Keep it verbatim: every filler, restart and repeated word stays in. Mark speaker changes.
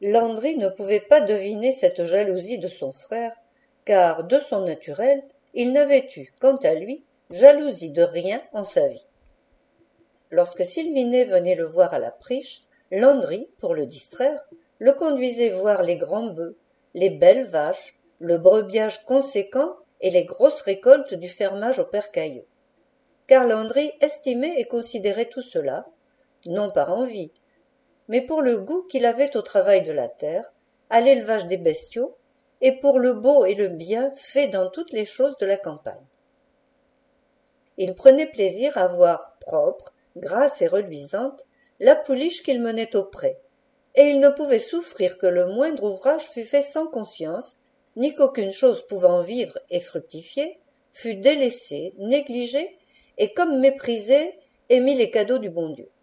Speaker 1: Landry ne pouvait pas deviner cette jalousie de son frère, car, de son naturel, il n'avait eu, quant à lui, jalousie de rien en sa vie. Lorsque Sylvinet venait le voir à la priche, Landry, pour le distraire, le conduisait voir les grands bœufs, les belles vaches, le brebiage conséquent et les grosses récoltes du fermage au père Cailleux. Car Landry estimait et considérait tout cela, non par envie, mais pour le goût qu'il avait au travail de la terre, à l'élevage des bestiaux, et pour le beau et le bien fait dans toutes les choses de la campagne. Il prenait plaisir à voir propre, grasse et reluisante, la pouliche qu'il menait au pré, et il ne pouvait souffrir que le moindre ouvrage fût fait sans conscience, ni qu'aucune chose pouvant vivre et fructifier fût délaissée, négligée, et comme méprisée et mis les cadeaux du bon Dieu.